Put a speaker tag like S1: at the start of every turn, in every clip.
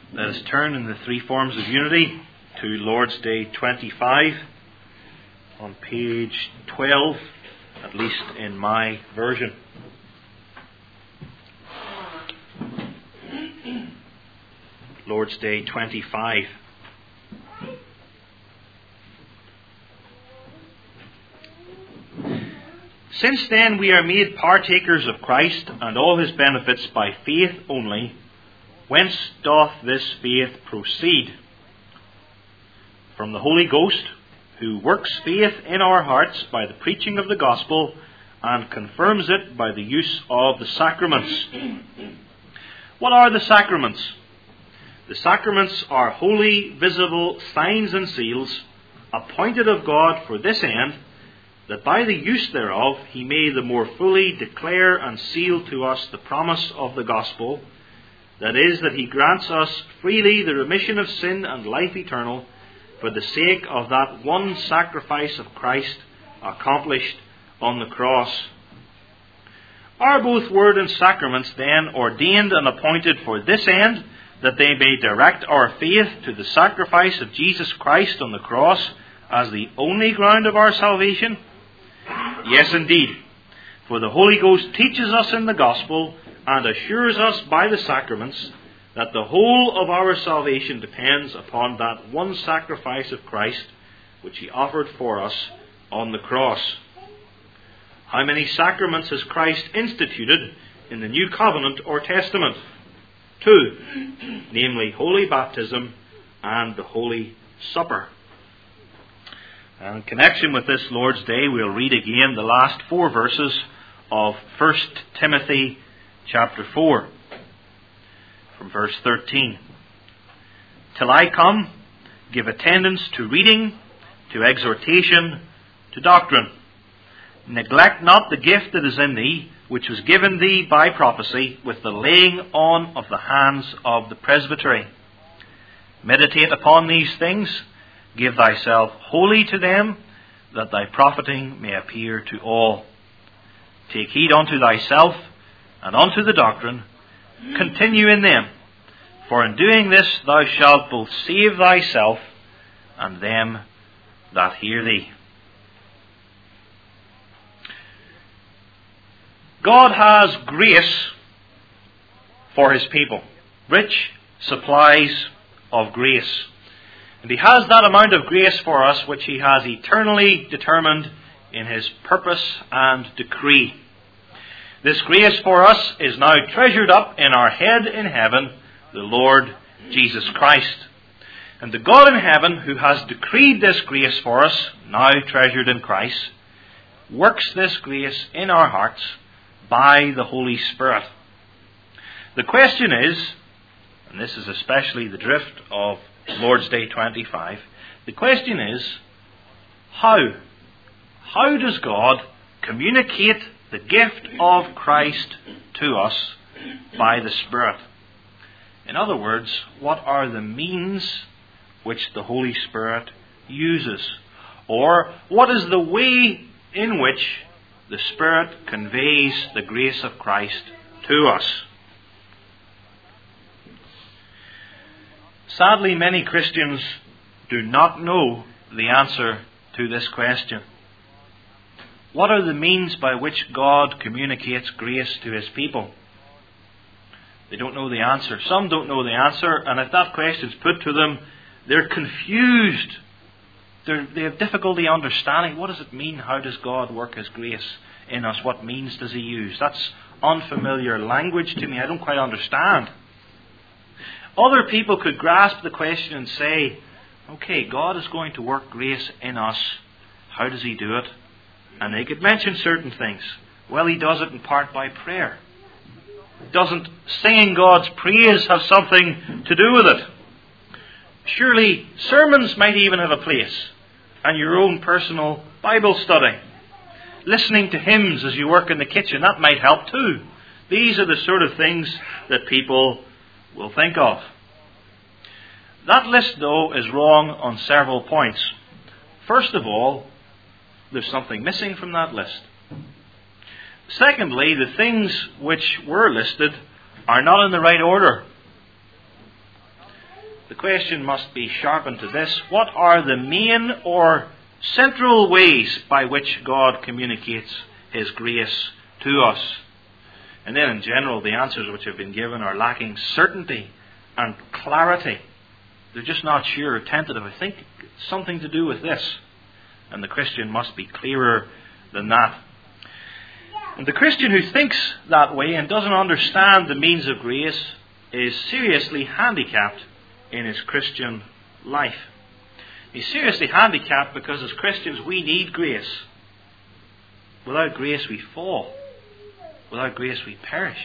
S1: Let us turn in the three forms of unity to Lord's Day 25 on page 12, at least in my version. Lord's Day 25. Since then we are made partakers of Christ and all his benefits by faith only, whence doth this faith proceed? From the Holy Ghost, who works faith in our hearts by the preaching of the gospel and confirms it by the use of the sacraments. What are the sacraments? The sacraments are holy, visible signs and seals, appointed of God for this end, that by the use thereof he may the more fully declare and seal to us the promise of the gospel, that is, that he grants us freely the remission of sin and life eternal, for the sake of that one sacrifice of Christ accomplished on the cross. Are both word and sacraments then ordained and appointed for this end, that they may direct our faith to the sacrifice of Jesus Christ on the cross as the only ground of our salvation? Yes, indeed. For the Holy Ghost teaches us in the gospel and assures us by the sacraments that the whole of our salvation depends upon that one sacrifice of Christ which he offered for us on the cross. How many sacraments has Christ instituted in the New Covenant or Testament? 2, namely Holy Baptism and the Holy Supper. And in connection with this Lord's Day, we'll read again the last 4 verses of 1 Timothy chapter 4, from verse 13. Till I come, give attendance to reading, to exhortation, to doctrine. Neglect not the gift that is in thee, which was given thee by prophecy, with the laying on of the hands of the presbytery. Meditate upon these things, give thyself wholly to them, that thy profiting may appear to all. Take heed unto thyself and unto the doctrine, continue in them, for in doing this thou shalt both save thyself and them that hear thee. God has grace for his people, rich supplies of grace. And he has that amount of grace for us which he has eternally determined in his purpose and decree. This grace for us is now treasured up in our head in heaven, the Lord Jesus Christ. And the God in heaven, who has decreed this grace for us, now treasured in Christ, works this grace in our hearts by the Holy Spirit. The question is, and this is especially the drift of Lord's Day 25, the question is, how? How does God communicate the gift of Christ to us by the Spirit? In other words, what are the means which the Holy Spirit uses? Or what is the way in which the Spirit conveys the grace of Christ to us? Sadly, many Christians do not know the answer to this question. What are the means by which God communicates grace to his people? They don't know the answer. Some don't know the answer, and if that question is put to them, they're confused. They have difficulty understanding. What does it mean? How does God work his grace in us? What means does he use? That's unfamiliar language to me. I don't quite understand. Other people could grasp the question and say, okay, God is going to work grace in us. How does he do it? And they could mention certain things. Well, he does it in part by prayer. Doesn't singing God's praise have something to do with it? Surely sermons might even have a place, and your own personal Bible study. Listening to hymns as you work in the kitchen, that might help too. These are the sort of things that people will think of. That list, though, is wrong on several points. First of all, there's something missing from that list. Secondly, the things which were listed are not in the right order. question must be sharpened to this: what are the main or central ways by which God communicates His grace to us? And then in general, the answers which have been given are lacking certainty and clarity. They're just not sure or tentative. I think it's something to do with this. And the Christian must be clearer than that. And the Christian who thinks that way and doesn't understand the means of grace is seriously handicapped in his Christian life. He's seriously handicapped because as Christians we need grace. Without grace we fall. Without grace we perish.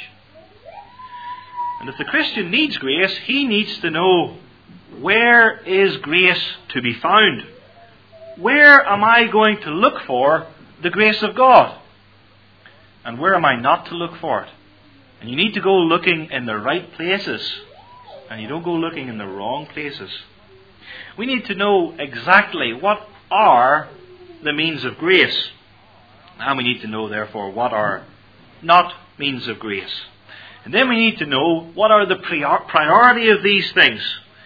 S1: And if the Christian needs grace, he needs to know, where is grace to be found? Where am I going to look for the grace of God? And where am I not to look for it? And you need to go looking in the right places. And you don't go looking in the wrong places. We need to know exactly what are the means of grace. And we need to know, therefore, what are not means of grace. And then we need to know what are the priority of these things,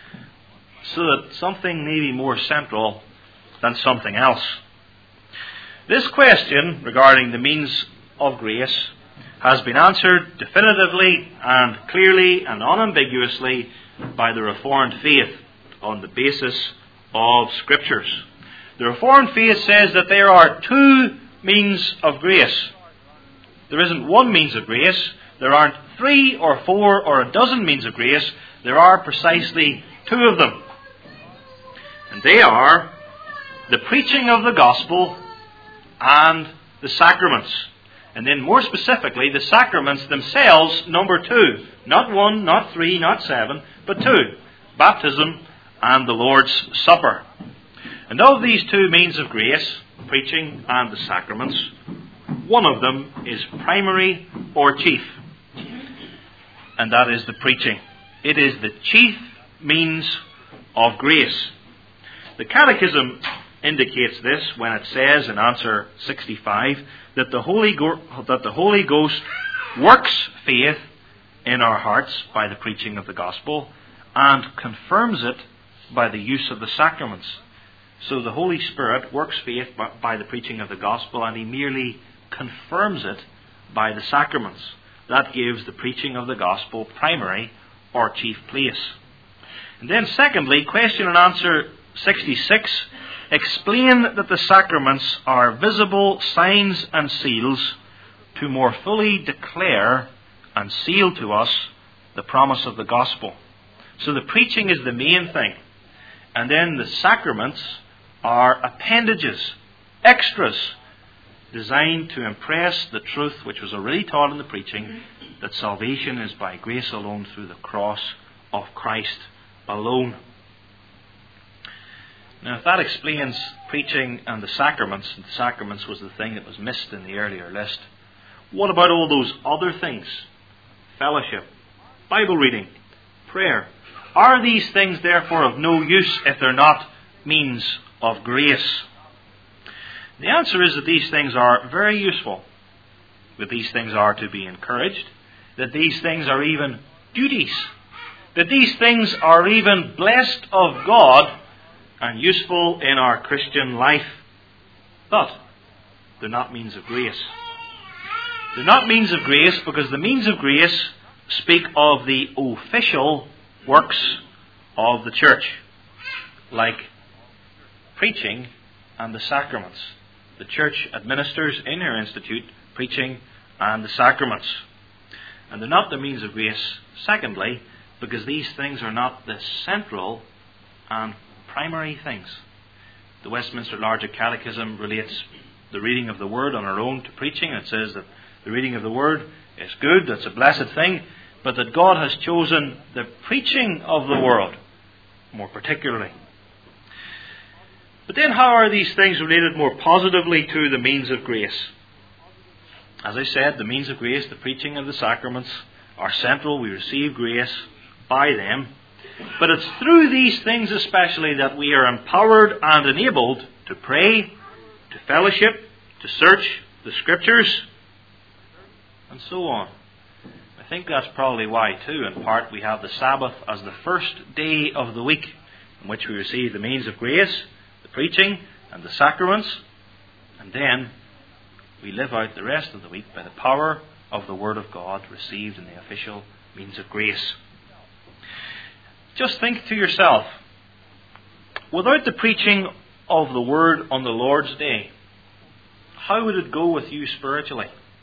S1: so that something may be more central than something else. This question regarding the means of grace has been answered definitively and clearly and unambiguously by the Reformed faith on the basis of Scriptures. The Reformed faith says that there are two means of grace. There isn't one means of grace. There aren't 3 or 4 or a dozen means of grace. There are precisely 2 of them. And they are the preaching of the gospel and the sacraments. And then more specifically, the sacraments themselves, number 2. Not 1, not 3, not 7, but 2. Baptism and the Lord's Supper. And of these 2 means of grace, preaching and the sacraments, one of them is primary or chief. And that is the preaching. It is the chief means of grace. The Catechism indicates this when it says in answer 65 that the Holy Ghost works faith in our hearts by the preaching of the gospel and confirms it by the use of the sacraments. So the Holy Spirit works faith by the preaching of the gospel, and He merely confirms it by the sacraments. That gives the preaching of the gospel primary or chief place. And then secondly, question and answer 66 explain that the sacraments are visible signs and seals to more fully declare and seal to us the promise of the gospel. So the preaching is the main thing. And then the sacraments are appendages, extras, designed to impress the truth which was already taught in the preaching, that salvation is by grace alone through the cross of Christ alone. Now, if that explains preaching and the sacraments was the thing that was missed in the earlier list, what about all those other things? Fellowship, Bible reading, prayer. Are these things therefore of no use if they're not means of grace? The answer is that these things are very useful, that these things are to be encouraged, that these things are even duties, that these things are even blessed of God and useful in our Christian life. But they're not means of grace. They're not means of grace because the means of grace speak of the official works of the church, like preaching and the sacraments. The church administers in her institute preaching and the sacraments. And they're not the means of grace, secondly, because these things are not the central and primary things. The Westminster Larger Catechism relates the reading of the Word on our own to preaching. It says that the reading of the Word is good, that's a blessed thing, but that God has chosen the preaching of the Word more particularly. But then how are these things related more positively to the means of grace? As I said, the means of grace, the preaching of the sacraments, are central. We receive grace by them. But it's through these things especially that we are empowered and enabled to pray, to fellowship, to search the Scriptures, and so on. I think that's probably why too, in part, we have the Sabbath as the first day of the week, in which we receive the means of grace, the preaching and the sacraments, and then we live out the rest of the week by the power of the Word of God received in the official means of grace. Just think to yourself, without the preaching of the Word on the Lord's Day, how would it go with you spiritually?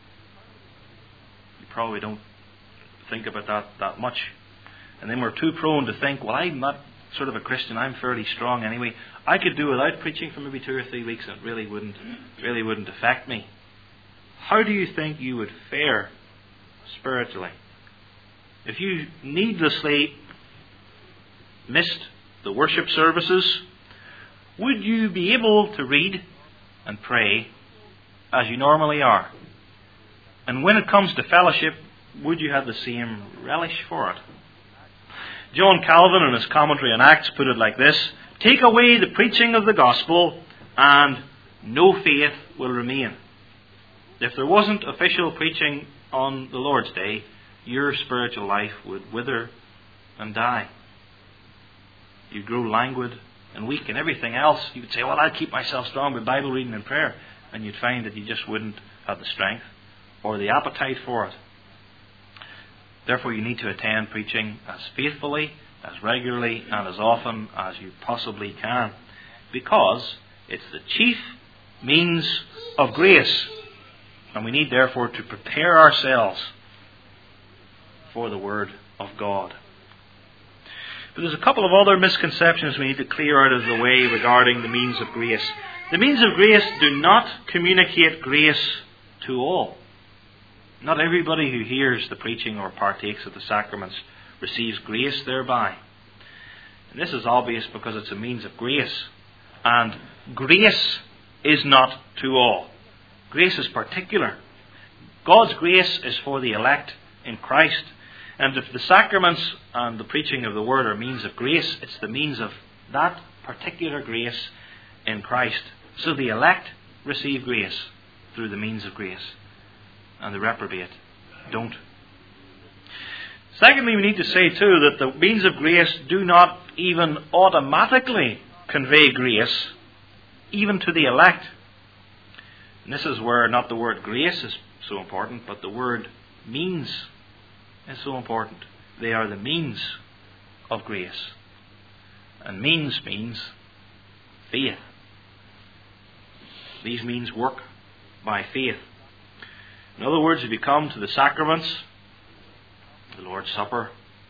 S1: You probably don't think about that much. And then we're too prone to think, well, I'm not sort of a Christian, I'm fairly strong anyway. I could do without preaching for maybe 2 or 3 weeks and it really wouldn't affect me. How do you think you would fare spiritually? If you needlessly missed the worship services, would you be able to read and pray as you normally are? And when it comes to fellowship, would you have the same relish for it? John Calvin, in his commentary on Acts, put it like this: take away the preaching of the gospel and no faith will remain. If there wasn't official preaching on the Lord's Day, your spiritual life would wither and die. You'd grow languid and weak, and everything else, you would say, well, I'll keep myself strong with Bible reading and prayer. And you'd find that you just wouldn't have the strength or the appetite for it. Therefore, you need to attend preaching as faithfully, as regularly, and as often as you possibly can, because it's the chief means of grace. And we need, therefore, to prepare ourselves for the Word of God. But there's a couple of other misconceptions we need to clear out of the way regarding the means of grace. The means of grace do not communicate grace to all. Not everybody who hears the preaching or partakes of the sacraments receives grace thereby. And this is obvious because it's a means of grace. And grace is not to all. Grace is particular. God's grace is for the elect in Christ. And if the sacraments and the preaching of the Word are means of grace, it's the means of that particular grace in Christ. So the elect receive grace through the means of grace, and the reprobate don't. Secondly, we need to say too that the means of grace do not even automatically convey grace, even to the elect. And this is where not the word grace is so important, but the word means is so important. They are the means of grace. And means faith. These means work by faith. In other words, if you come to the sacraments, the Lord's Supper,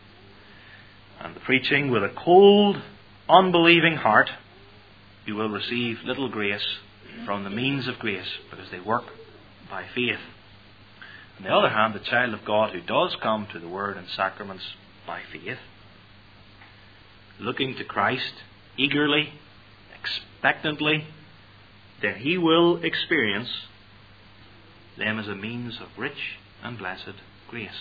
S1: and the preaching with a cold, unbelieving heart, you will receive little grace from the means of grace, because they work by faith. On the other hand, the child of God who does come to the Word and sacraments by faith, looking to Christ eagerly, expectantly, then he will experience them as a means of rich and blessed grace.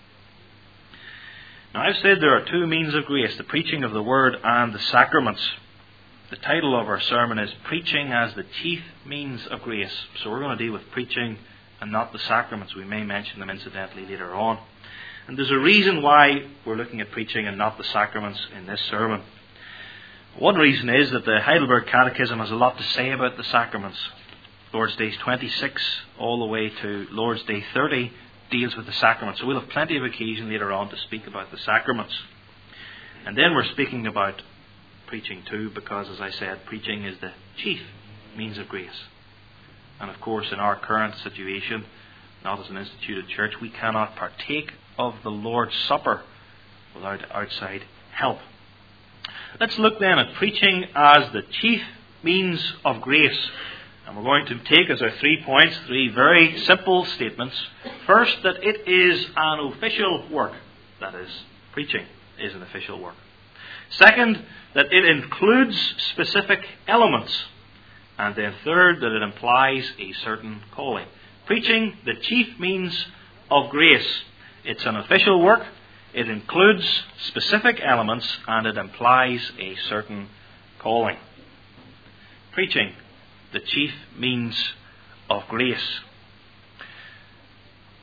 S1: Now, I've said there are 2 means of grace, the preaching of the Word and the sacraments. The title of our sermon is Preaching as the Chief Means of Grace. So we're going to deal with preaching and not the sacraments. We may mention them incidentally later on. And there's a reason why we're looking at preaching and not the sacraments in this sermon. One reason is that the Heidelberg Catechism has a lot to say about the sacraments. Lord's Day 26 all the way to Lord's Day 30 deals with the sacraments. So we'll have plenty of occasion later on to speak about the sacraments. And then we're speaking about preaching too, because as I said, preaching is the chief means of grace. And of course, in our current situation, not as an instituted church, we cannot partake of the Lord's Supper without outside help. Let's look then at preaching as the chief means of grace. And we're going to take as our 3 points 3 very simple statements. First, that it is an official work. That is, preaching is an official work. Second, that it includes specific elements. And then third, that it implies a certain calling. Preaching, the chief means of grace. It's an official work. It includes specific elements, and it implies a certain calling. Preaching, the chief means of grace.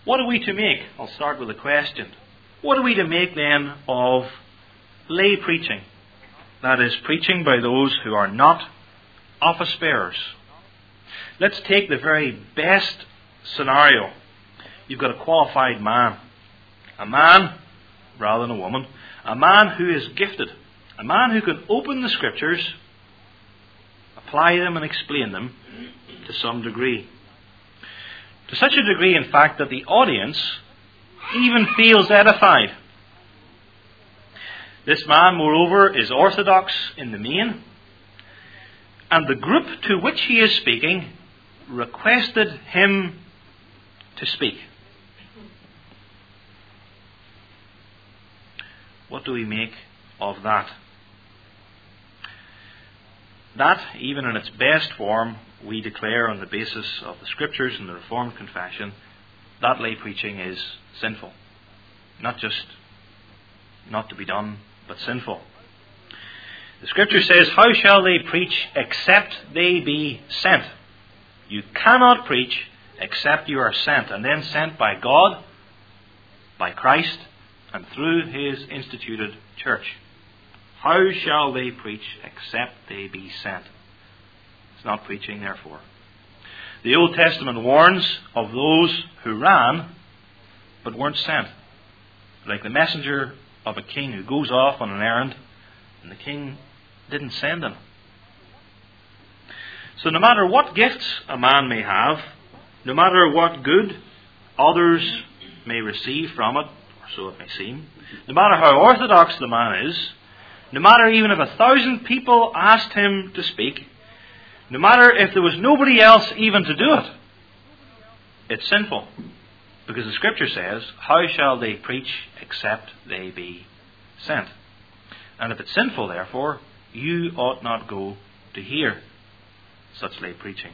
S1: What are we to make? I'll start with a question. What are we to make then of lay preaching? That is, preaching by those who are not office bearers. Let's take the very best scenario. You've got a qualified man. A man, rather than a woman. A man who is gifted. A man who can open the Scriptures, apply them and explain them to some degree. To such a degree, in fact, that the audience even feels edified. This man, moreover, is orthodox in the main, and the group to which he is speaking requested him to speak. What do we make of that? That, even in its best form, we declare on the basis of the Scriptures and the Reformed Confession, that lay preaching is sinful. Not just not to be done, but sinful. The Scripture says, "How shall they preach except they be sent?" You cannot preach except you are sent, and then sent by God, by Christ, and through His instituted church. How shall they preach except they be sent? It's not preaching, therefore. The Old Testament warns of those who ran but weren't sent. Like the messenger of a king who goes off on an errand and the king didn't send him. So no matter what gifts a man may have, no matter what good others may receive from it, or so it may seem, no matter how orthodox the man is, no matter even if 1,000 people asked him to speak, no matter if there was nobody else even to do it, it's sinful. Because the Scripture says, "How shall they preach except they be sent?" And if it's sinful, therefore, you ought not go to hear such lay preaching.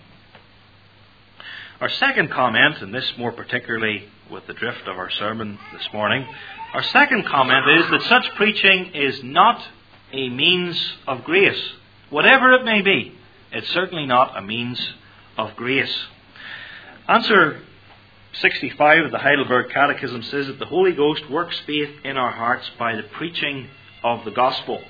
S1: Our second comment, and this more particularly with the drift of our sermon this morning, our second comment is that such preaching is not a means of grace. Whatever it may be, it's certainly not a means of grace. Answer 65 of the Heidelberg Catechism says that the Holy Ghost works faith in our hearts by the preaching of the gospel.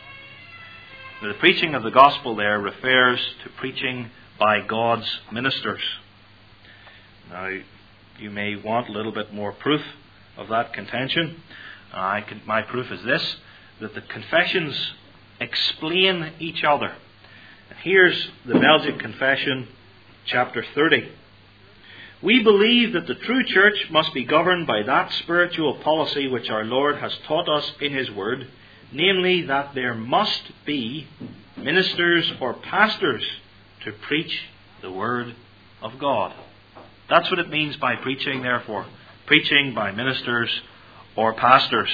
S1: Now, the preaching of the gospel there refers to preaching by God's ministers. Now, you may want a little bit more proof of that contention. My proof is this, that the confessions explain each other. And here's the Belgic Confession, chapter 30. "We believe that the true church must be governed by that spiritual policy which our Lord has taught us in His Word, namely that there must be ministers or pastors to preach the Word of God." That's what it means by preaching, therefore. Preaching by ministers or pastors.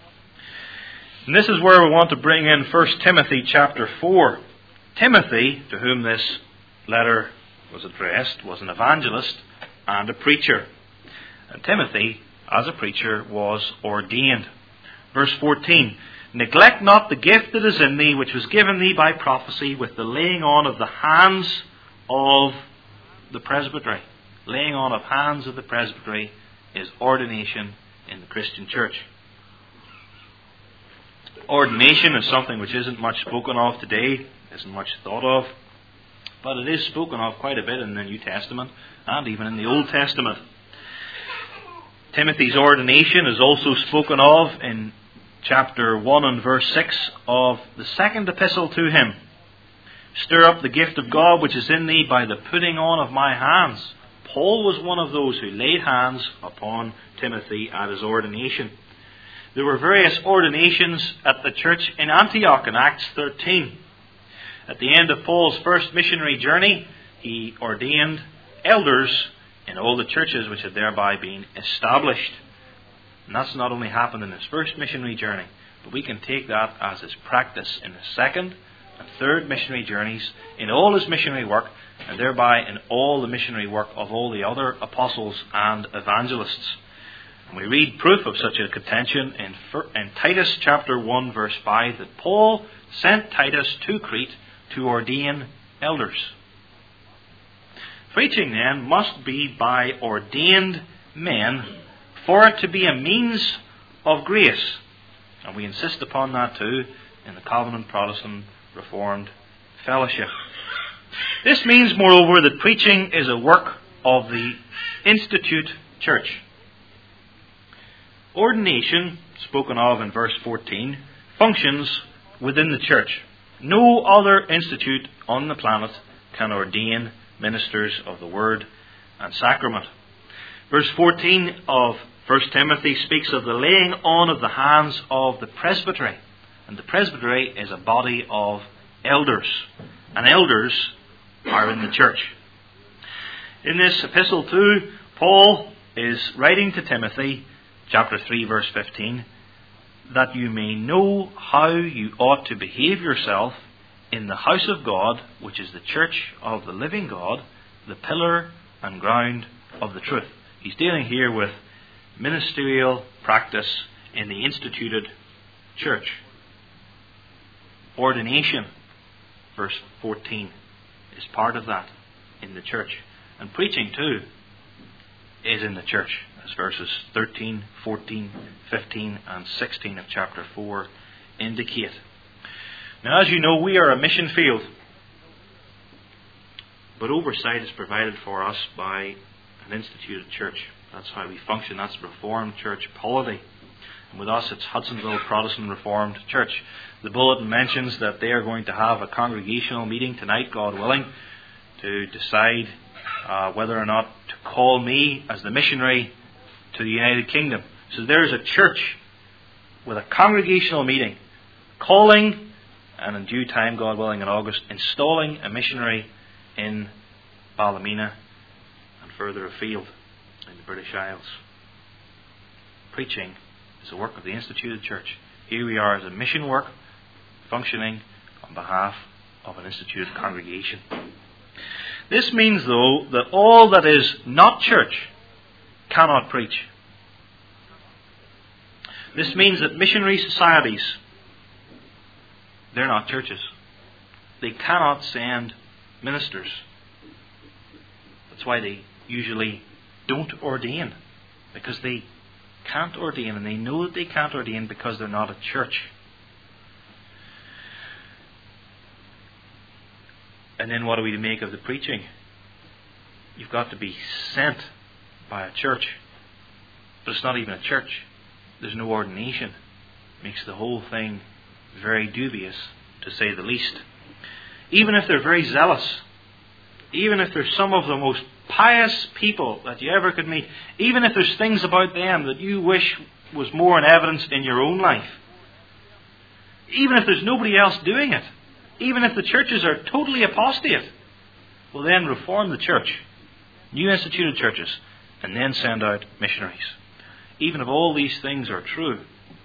S1: And this is where we want to bring in 1 Timothy chapter 4. Timothy, to whom this letter was addressed, was an evangelist and a preacher. And Timothy, as a preacher, was ordained. Verse 14, "Neglect not the gift that is in thee, which was given thee by prophecy with the laying on of the hands of the presbytery." Laying on of hands of the presbytery is ordination in the Christian church. Ordination is something which isn't much spoken of today, isn't much thought of, but it is spoken of quite a bit in the New Testament and even in the Old Testament. Timothy's ordination is also spoken of in chapter 1 and verse 6 of the second epistle to him. "Stir up the gift of God which is in thee by the putting on of my hands." Paul was one of those who laid hands upon Timothy at his ordination. There were various ordinations at the church in Antioch in Acts 13. At the end of Paul's first missionary journey, he ordained elders in all the churches which had thereby been established. And that's not only happened in his first missionary journey, but we can take that as his practice in his second and third missionary journeys, in all his missionary work, and thereby in all the missionary work of all the other apostles and evangelists. And we read proof of such a contention in Titus chapter 1 verse 5, that Paul sent Titus to Crete to ordain elders. Preaching then must be by ordained men for it to be a means of grace. And we insist upon that too in the Covenant Protestant Reformed Fellowship. This means, moreover, that preaching is a work of the Institute Church. Ordination, spoken of in verse 14, functions within the church. No other institute on the planet can ordain ministers of the Word and Sacrament. Verse 14 of 1 Timothy speaks of the laying on of the hands of the presbytery. And the presbytery is a body of elders. And elders are in the church. In this epistle too, Paul is writing to Timothy, chapter 3, verse 15, that you may know how you ought to behave yourself in the house of God, which is the church of the living God, the pillar and ground of the truth. He's dealing here with ministerial practice in the instituted church. Ordination, verse 14, is part of that in the church. And preaching too is in the church, as verses 13, 14, 15 and 16 of chapter 4 indicate. Now, as you know, we are a mission field, but oversight is provided for us by an instituted church. That's how we function. That's Reformed Church polity. And with us, it's Hudsonville Protestant Reformed Church. The bulletin mentions that they are going to have a congregational meeting tonight, God willing, to decide whether or not to call me as the missionary to the United Kingdom. So there's a church with a congregational meeting, calling, and in due time, God willing, in August, installing a missionary in Ballymena and further afield in the British Isles. Preaching is the work of the instituted church. Here we are as a mission work, functioning on behalf of an instituted congregation. This means, though, that all that is not church cannot preach. This means that missionary societies, they're not churches. They cannot send ministers. That's why they usually don't ordain, because they can't ordain, and they know that they can't ordain because they're not a church. And then what do we make of the preaching? You've got to be sent by a church. But it's not even a church. There's no ordination. It makes the whole thing very dubious, to say the least. Even if they're very zealous, even if they're some of the most pious people that you ever could meet, even if there's things about them that you wish was more in evidence in your own life, even if there's nobody else doing it, even if the churches are totally apostate, well then reform the church, new instituted churches, and then send out missionaries. Even if all these things are true,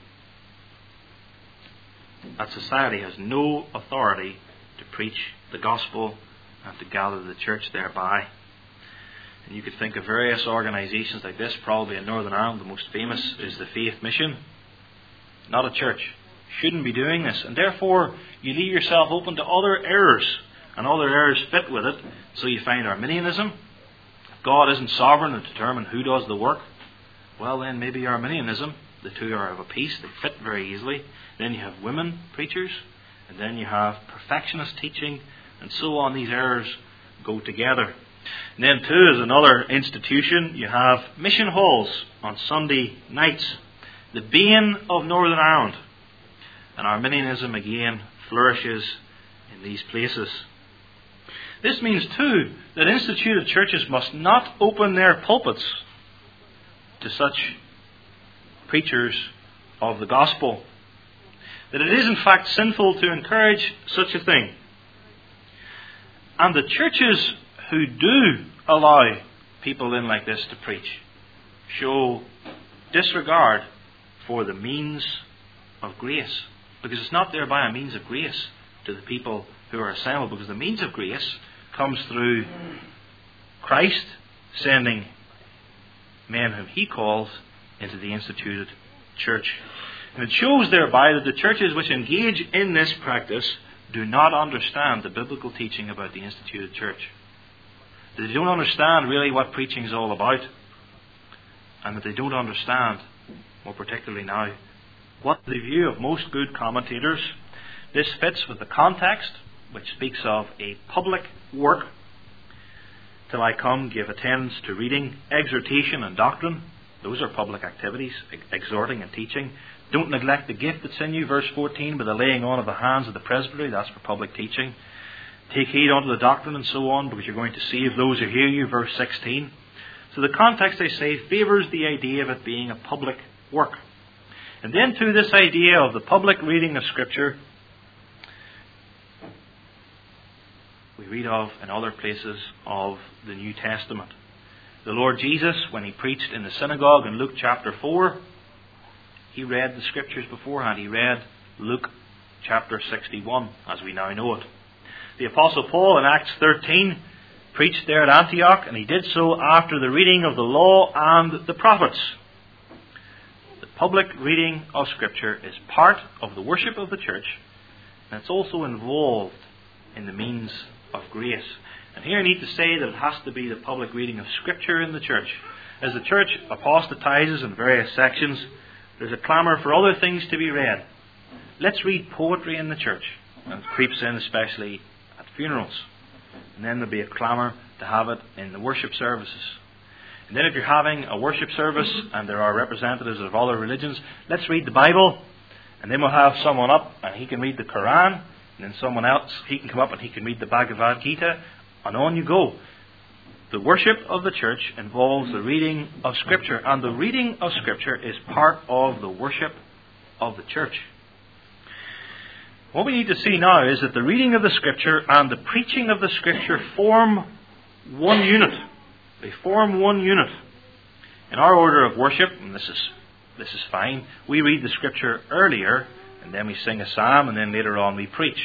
S1: that society has no authority to preach the gospel and to gather the church thereby. And you could think of various organisations like this. Probably in Northern Ireland the most famous is the Faith Mission. Not a church. Shouldn't be doing this. And therefore you leave yourself open to other errors. And other errors fit with it. So you find Arminianism. If God isn't sovereign to determine who does the work, well then maybe Arminianism. The two are of a piece. They fit very easily. Then you have women preachers. And then you have perfectionist teaching. And so on. These errors go together. And then too, as another institution, you have mission halls on Sunday nights. The bane of Northern Ireland. And Arminianism again flourishes in these places. This means too that instituted churches must not open their pulpits to such preachers of the gospel. That it is in fact sinful to encourage such a thing. And the churches who do allow people in like this to preach show disregard for the means of grace. Because it's not there by a means of grace to the people who are assembled. Because the means of grace comes through Christ sending men whom He calls into the instituted church. And it shows thereby that the churches which engage in this practice do not understand the biblical teaching about the instituted church. They don't understand really what preaching is all about. and that they don't understand, more particularly now. What the view of most good commentators, this fits with the context, which speaks of a public work. Till I come, give attendance to reading, exhortation and doctrine. Those are public activities, exhorting and teaching. Don't neglect the gift that's in you, verse 14, by the laying on of the hands of the presbytery. That's for public teaching. Take heed unto the doctrine and so on, because you're going to save those who hear you, verse 16. So the context, they say, favours the idea of it being a public work. And then to this idea of the public reading of Scripture, we read of in other places of the New Testament. The Lord Jesus, when He preached in the synagogue in Luke chapter 4, He read the Scriptures beforehand. He read Luke chapter 61, as we now know it. The Apostle Paul in Acts 13 preached there at Antioch, and he did so after the reading of the law and the prophets. The public reading of Scripture is part of the worship of the church, and it's also involved in the means of grace. And here I need to say that it has to be the public reading of Scripture in the church. As the church apostatizes in various sections, there's a clamour for other things to be read. Let's read poetry in the church. And it creeps in especially at funerals. And then there'll be a clamour to have it in the worship services. And then if you're having a worship service and there are representatives of other religions, let's read the Bible. And then we'll have someone up and he can read the Quran. And then someone else, he can come up and he can read the Bhagavad Gita. And on you go. The worship of the church involves the reading of Scripture. And the reading of Scripture is part of the worship of the church. What we need to see now is that the reading of the Scripture and the preaching of the Scripture form one unit. They form one unit. In our order of worship, and this is fine, we read the Scripture earlier, and then we sing a psalm, and then later on we preach.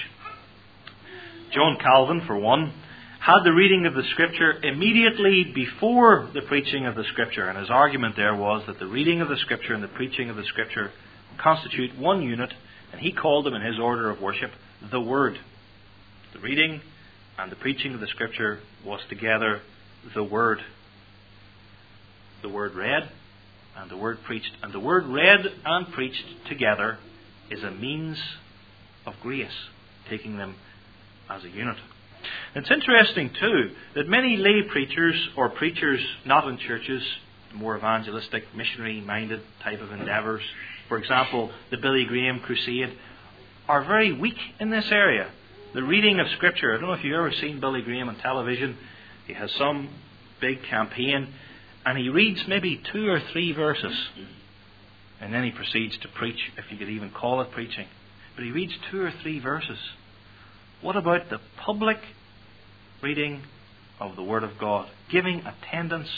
S1: John Calvin, for one, had the reading of the Scripture immediately before the preaching of the Scripture, and his argument there was that the reading of the Scripture and the preaching of the Scripture constitute one unit, and he called them in his order of worship the Word. The reading and the preaching of the Scripture was together the Word. The Word read and the Word preached. And the Word read and preached together is a means of grace, taking them as a unit. It's interesting too that many lay preachers or preachers not in churches, more evangelistic, missionary-minded type of endeavours, for example, the Billy Graham Crusade, are very weak in this area. The reading of Scripture. I don't know if you've ever seen Billy Graham on television. He has some big campaign and he reads maybe 2 or 3 verses and then he proceeds to preach, if you could even call it preaching. But he reads 2 or 3 verses. What about the public reading of the Word of God? Giving attendance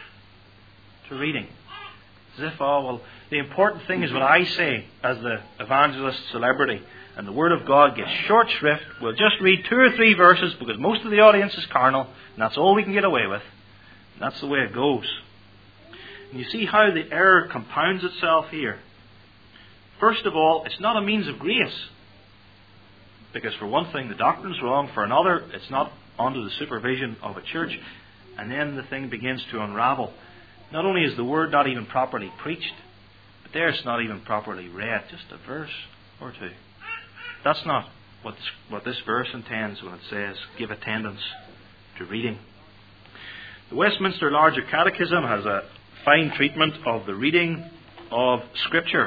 S1: to reading. As if, the important thing is what I say as the evangelist celebrity. And the Word of God gets short shrift. We'll just read 2 or 3 verses because most of the audience is carnal. And that's all we can get away with. And that's the way it goes. And you see how the error compounds itself here. First of all, it's not a means of grace. Because for one thing, the doctrine's wrong. For another, it's not under the supervision of a church. And then the thing begins to unravel. Not only is the Word not even properly preached, but there it's not even properly read. Just a verse or 2. That's not what this verse intends when it says, give attendance to reading. The Westminster Larger Catechism has a fine treatment of the reading of Scripture.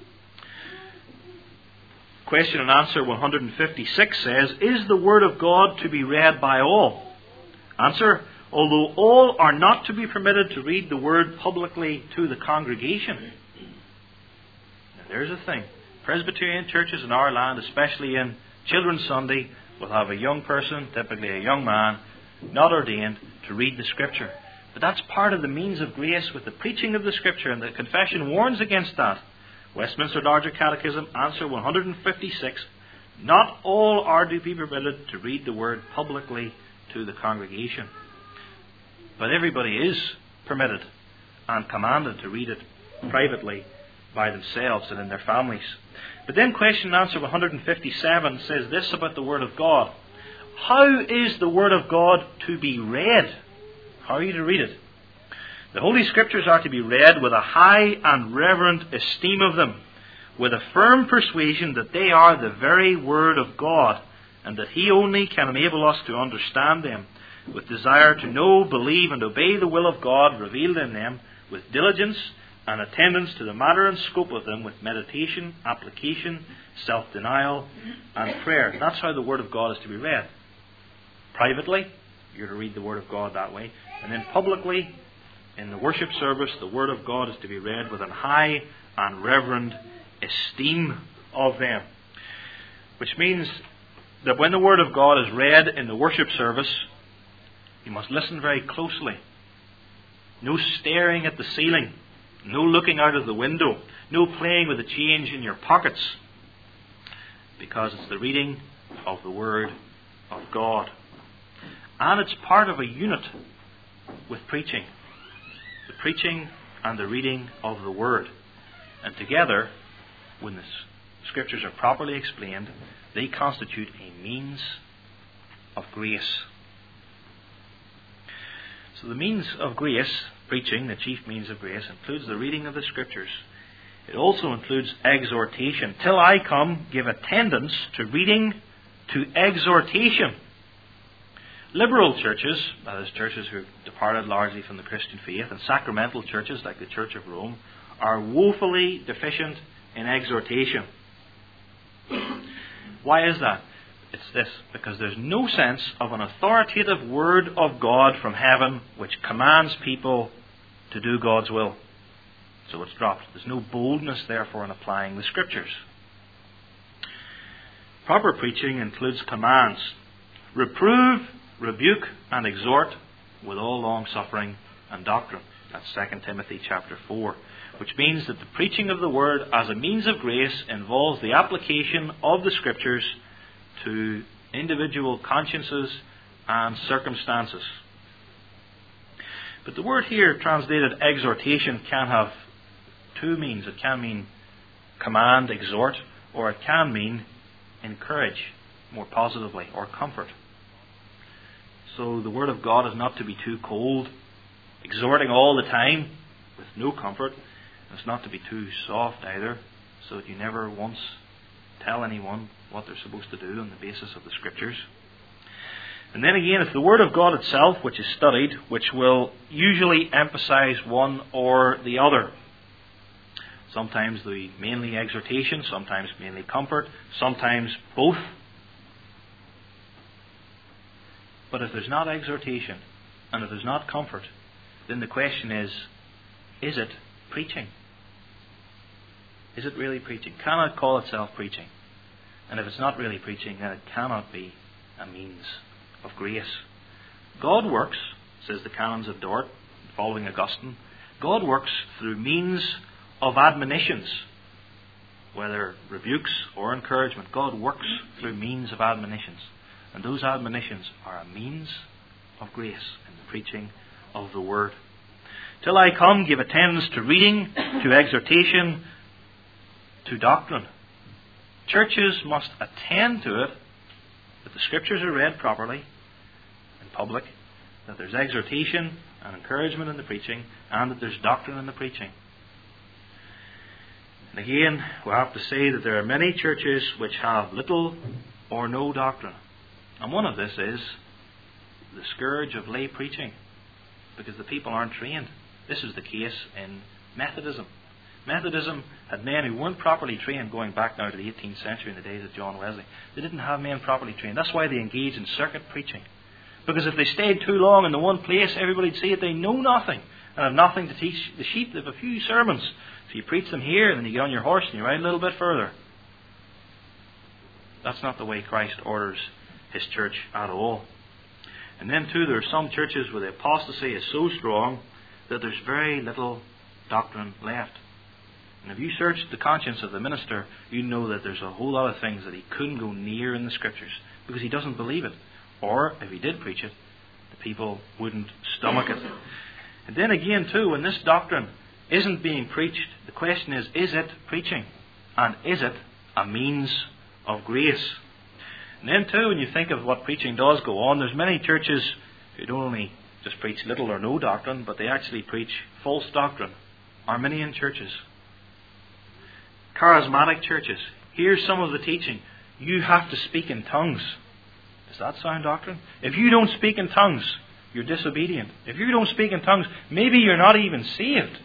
S1: Question and answer 156 says, is the Word of God to be read by all? Answer, although all are not to be permitted to read the Word publicly to the congregation. Now there's a thing. Presbyterian churches in our land, especially in Children's Sunday, will have a young person, typically a young man, not ordained, to read the Scripture. But that's part of the means of grace with the preaching of the Scripture, and the confession warns against that. Westminster Larger Catechism, answer 156, not all are to be permitted to read the Word publicly to the congregation. But everybody is permitted and commanded to read it privately by themselves and in their families. But then question and answer 157 says this about the Word of God. How is the Word of God to be read? How are you to read it? The Holy Scriptures are to be read with a high and reverent esteem of them, with a firm persuasion that they are the very Word of God, and that He only can enable us to understand them, with desire to know, believe, and obey the will of God revealed in them, with diligence and attendance to the matter and scope of them, with meditation, application, self-denial, and prayer. That's how the Word of God is to be read. Privately, you're to read the Word of God that way. And then publicly, in the worship service, the Word of God is to be read with a high and reverent esteem of them. Which means that when the Word of God is read in the worship service, you must listen very closely. No staring at the ceiling. No looking out of the window. No playing with the change in your pockets. Because it's the reading of the Word of God. And it's part of a unit with preaching. The preaching and the reading of the Word. And together, when the Scriptures are properly explained, they constitute a means of grace. So the means of grace, preaching, the chief means of grace, includes the reading of the Scriptures. It also includes exhortation. Till I come, give attendance to reading, to exhortation. Liberal churches, that is, churches who have departed largely from the Christian faith, and sacramental churches like the Church of Rome, are woefully deficient in exhortation. Why is that? It's this, because there's no sense of an authoritative word of God from heaven which commands people to do God's will. So it's dropped. There's no boldness, therefore, in applying the Scriptures. Proper preaching includes commands. Reprove, rebuke, and exhort with all long-suffering and doctrine. That's 2 Timothy chapter 4. Which means that the preaching of the Word as a means of grace involves the application of the Scriptures to individual consciences and circumstances. But the word here, translated exhortation, can have two meanings. It can mean command, exhort, or it can mean encourage, more positively, or comfort. So the Word of God is not to be too cold, exhorting all the time with no comfort. It's not to be too soft either, so that you never once tell anyone what they're supposed to do on the basis of the Scriptures. And then again, it's the Word of God itself which is studied, which will usually emphasize one or the other. Sometimes mainly exhortation, sometimes mainly comfort, sometimes both. But if there's not exhortation and if there's not comfort, then the question is it preaching? Is it really preaching? Can it call itself preaching? And if it's not really preaching, then it cannot be a means of grace. God works, says the Canons of Dort, following Augustine, God works through means of admonitions, whether rebukes or encouragement. God works through means of admonitions. And those admonitions are a means of grace in the preaching of the Word. Till I come, give attendance to reading, to exhortation, to doctrine. Churches must attend to it, that the Scriptures are read properly in public, that there's exhortation and encouragement in the preaching, and that there's doctrine in the preaching. And again, we have to say that there are many churches which have little or no doctrine. And one of this is the scourge of lay preaching, because the people aren't trained. This is the case in Methodism. Methodism had men who weren't properly trained going back now to the 18th century in the days of John Wesley. They didn't have men properly trained. That's why they engaged in circuit preaching. Because if they stayed too long in the one place, everybody'd see it. They know nothing and have nothing to teach the sheep. They have a few sermons. So you preach them here, and then you get on your horse and you ride a little bit further. That's not the way Christ orders His church at all. And then too, there are some churches where the apostasy is so strong that there's very little doctrine left. And if you search the conscience of the minister, you know that there's a whole lot of things that he couldn't go near in the Scriptures because he doesn't believe it. Or, if he did preach it, the people wouldn't stomach it. And then again too, when this doctrine isn't being preached, the question is it preaching? And is it a means of grace? And then too, when you think of what preaching does go on, there's many churches who don't only just preach little or no doctrine, but they actually preach false doctrine. Arminian churches, charismatic churches. Here's some of the teaching. You have to speak in tongues. Does that sound doctrine? If you don't speak in tongues, you're disobedient. If you don't speak in tongues, maybe you're not even saved.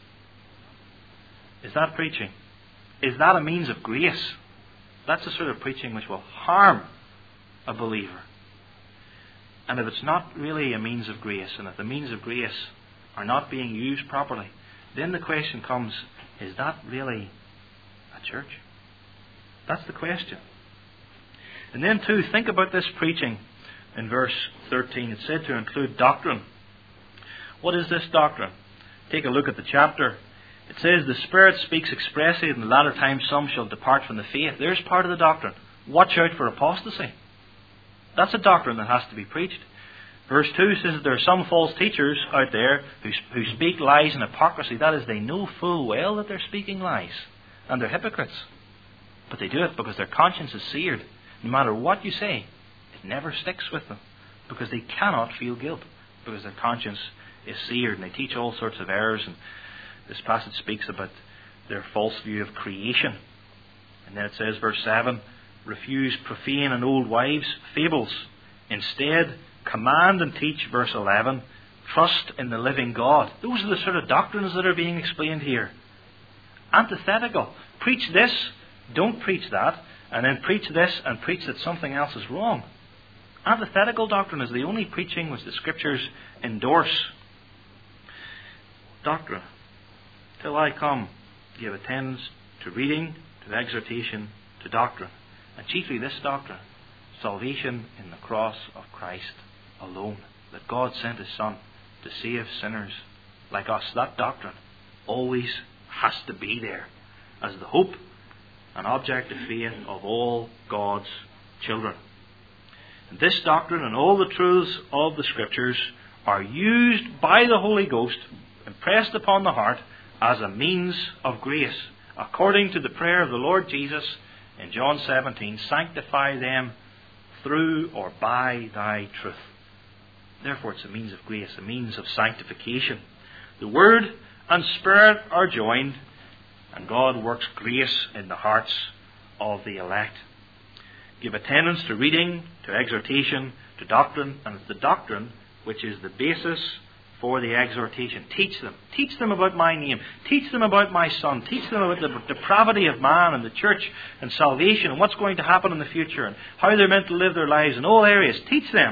S1: Is that preaching? Is that a means of grace? That's the sort of preaching which will harm a believer. And if it's not really a means of grace, and if the means of grace are not being used properly, then the question comes, is that really a church? That's the question. And then too, think about this preaching in verse 13. It's said to include doctrine. What is this doctrine? Take a look at the chapter. It says, the Spirit speaks expressly, in the latter times some shall depart from the faith. There's part of the doctrine. Watch out for apostasy. That's a doctrine that has to be preached. Verse 2 says that there are some false teachers out there who speak lies and hypocrisy. That is, they know full well that they're speaking lies. And they're hypocrites. But they do it because their conscience is seared. No matter what you say, it never sticks with them. Because they cannot feel guilt. Because their conscience is seared. And they teach all sorts of errors. And this passage speaks about their false view of creation. And then it says, verse 7, refuse profane and old wives' fables. Instead, command and teach, verse 11, trust in the living God. Those are the sort of doctrines that are being explained here. Antithetical. Preach this, don't preach that, and then preach this and preach that something else is wrong. Antithetical doctrine is the only preaching which the Scriptures endorse. Doctrine. Till I come, give attendance to reading, to exhortation, to doctrine. And chiefly this doctrine, salvation in the cross of Christ alone. That God sent His Son to save sinners like us. That doctrine always has to be there as the hope and object of faith of all God's children. And this doctrine and all the truths of the Scriptures are used by the Holy Ghost, impressed upon the heart, as a means of grace, according to the prayer of the Lord Jesus in John 17, sanctify them through or by thy truth. Therefore it's a means of grace, a means of sanctification. The Word and Spirit are joined, and God works grace in the hearts of the elect. Give attendance to reading, to exhortation, to doctrine, and it's the doctrine which is the basis for the exhortation. Teach them. Teach them about my name. Teach them about my Son. Teach them about the depravity of man and the church and salvation and what's going to happen in the future and how they're meant to live their lives in all areas. Teach them.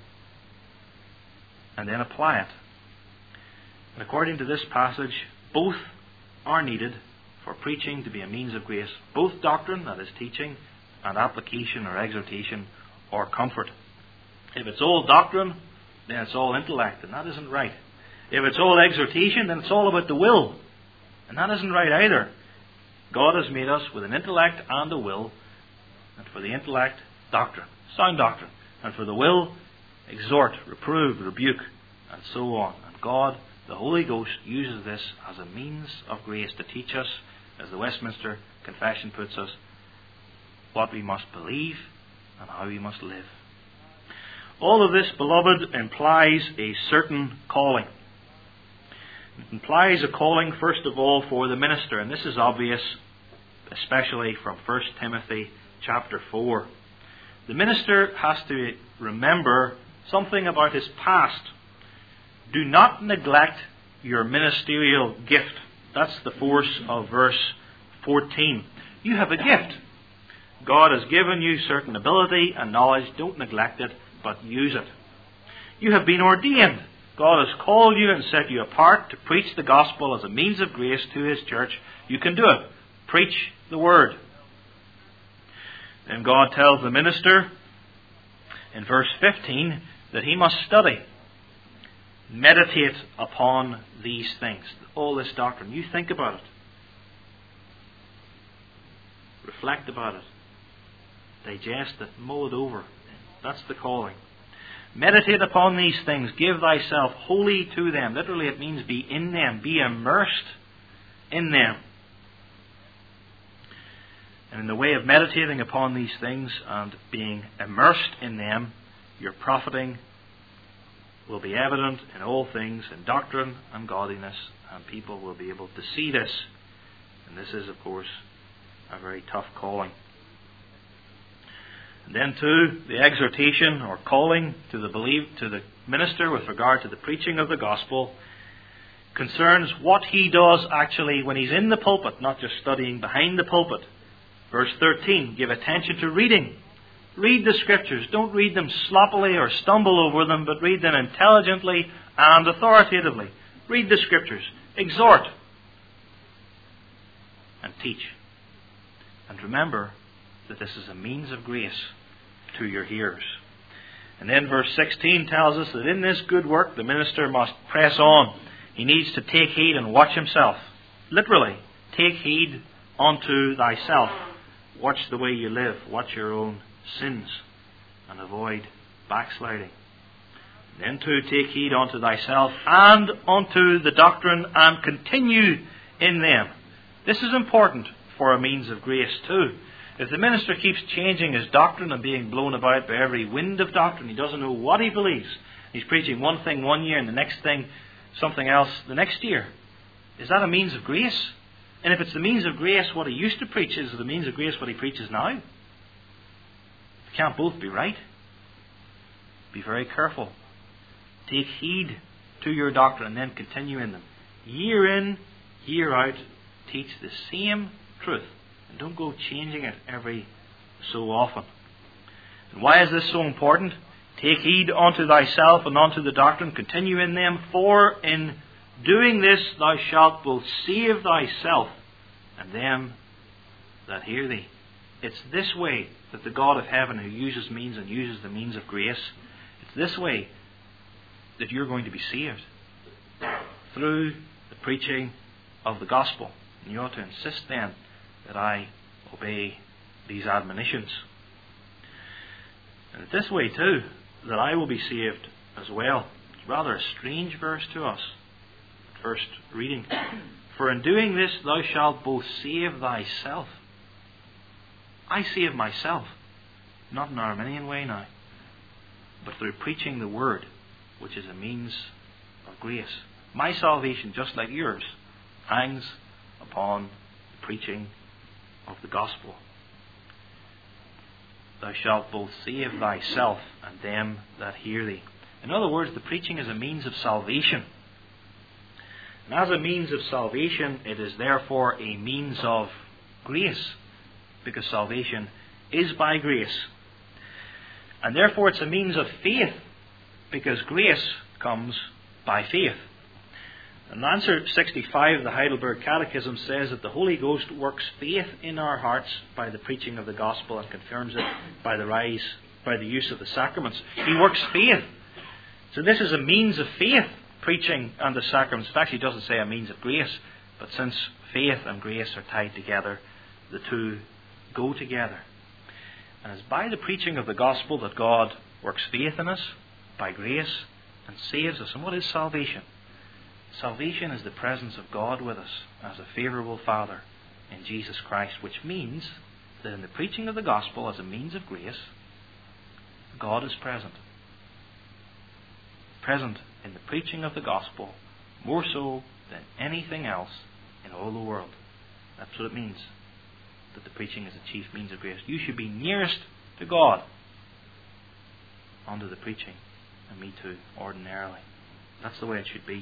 S1: And then apply it. And according to this passage, both are needed for preaching to be a means of grace. Both doctrine, that is teaching, and application or exhortation or comfort. If it's all doctrine, then it's all intellect, and that isn't right. If it's all exhortation, then it's all about the will, and that isn't right either. God has made us with an intellect and a will, and for the intellect, doctrine, sound doctrine, and for the will, exhort, reprove, rebuke, and so on. And God, the Holy Ghost, uses this as a means of grace to teach us, as the Westminster Confession puts us, what we must believe and how we must live. All of this, beloved, implies a certain calling. It implies a calling, first of all, for the minister. And this is obvious, especially from 1 Timothy chapter 4. The minister has to remember something about his past. Do not neglect your ministerial gift. That's the force of verse 14. You have a gift. God has given you certain ability and knowledge. Don't neglect it, but use it. You have been ordained. God has called you and set you apart to preach the gospel as a means of grace to His church. You can do it. Preach the word. Then God tells the minister in verse 15 that he must study. Meditate upon these things. All this doctrine. You think about it. Reflect about it. Digest it. Mull it over. That's the calling. Meditate upon these things. Give thyself wholly to them. Literally it means be in them. Be immersed in them. And in the way of meditating upon these things and being immersed in them, you're profiting will be evident in all things, in doctrine and godliness, and people will be able to see this. And this is, of course, a very tough calling. And then too, the exhortation or calling to the minister with regard to the preaching of the gospel concerns what he does actually when he's in the pulpit, not just studying behind the pulpit. Verse 13, give attention to reading. Read the Scriptures. Don't read them sloppily or stumble over them, but read them intelligently and authoritatively. Read the Scriptures. Exhort. And teach. And remember that this is a means of grace to your hearers. And then verse 16 tells us that in this good work the minister must press on. He needs to take heed and watch himself. Literally, take heed unto thyself. Watch the way you live. Watch your own sins and avoid backsliding. Then to take heed unto thyself and unto the doctrine and continue in them. This is important for a means of grace too. If the minister keeps changing his doctrine and being blown about by every wind of doctrine, he doesn't know what he believes. He's preaching one thing one year and the next thing something else the next year. Is that a means of grace? And if it's the means of grace, what he used to preach is the means of grace what he preaches now. It can't both be right. Be very careful. Take heed to your doctrine and then continue in them. Year in, year out, teach the same truth. And don't go changing it every so often. And why is this so important? Take heed unto thyself and unto the doctrine. Continue in them. For in doing this thou shalt both save thyself and them that hear thee. It's this way that the God of heaven, who uses means and uses the means of grace, it's this way that you're going to be saved. Through the preaching of the gospel. And you ought to insist then that I obey these admonitions. And it's this way too that I will be saved as well. It's rather a strange verse to us at first reading. For in doing this thou shalt both save thyself. I save myself, not in an Arminian way now, but through preaching the word, which is a means of grace. My salvation, just like yours, hangs upon the preaching of the gospel. Thou shalt both save thyself and them that hear thee. In other words, the preaching is a means of salvation. And as a means of salvation, it is therefore a means of grace, because salvation is by grace. And therefore it's a means of faith, because grace comes by faith. And answer 65 of the Heidelberg Catechism says that the Holy Ghost works faith in our hearts by the preaching of the gospel and confirms it by the use of the sacraments. He works faith. So this is a means of faith, preaching and the sacraments. It actually doesn't say a means of grace, but since faith and grace are tied together, the two go together. And it's by the preaching of the gospel that God works faith in us, by grace, and saves us. And what is salvation? Salvation is the presence of God with us as a favourable Father in Jesus Christ, which means that in the preaching of the gospel as a means of grace, God is present. Present in the preaching of the gospel more so than anything else in all the world. That's what it means, that the preaching is the chief means of grace. You should be nearest to God under the preaching, and me too, ordinarily. That's the way it should be.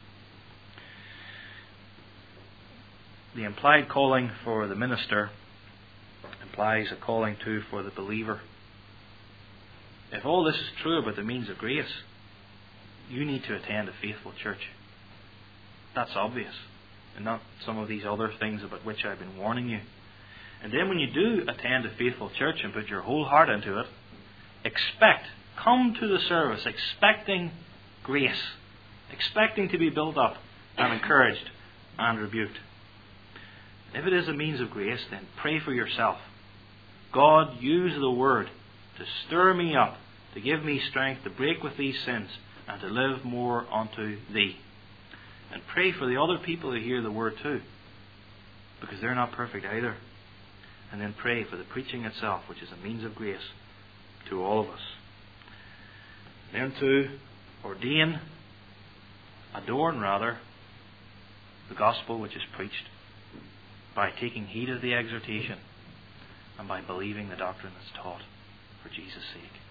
S1: The implied calling for the minister implies a calling too for the believer. If all this is true about the means of grace, you need to attend a faithful church. That's obvious, and not some of these other things about which I've been warning you. And then when you do attend a faithful church and put your whole heart into it, come to the service expecting grace, expecting to be built up and encouraged and rebuked. If it is a means of grace, then pray for yourself. God, use the word to stir me up, to give me strength to break with these sins and to live more unto thee. And pray for the other people who hear the word too, because they're not perfect either. And then pray for the preaching itself, which is a means of grace to all of us. Then too, adorn the gospel which is preached by taking heed of the exhortation and by believing the doctrine that's taught for Jesus' sake.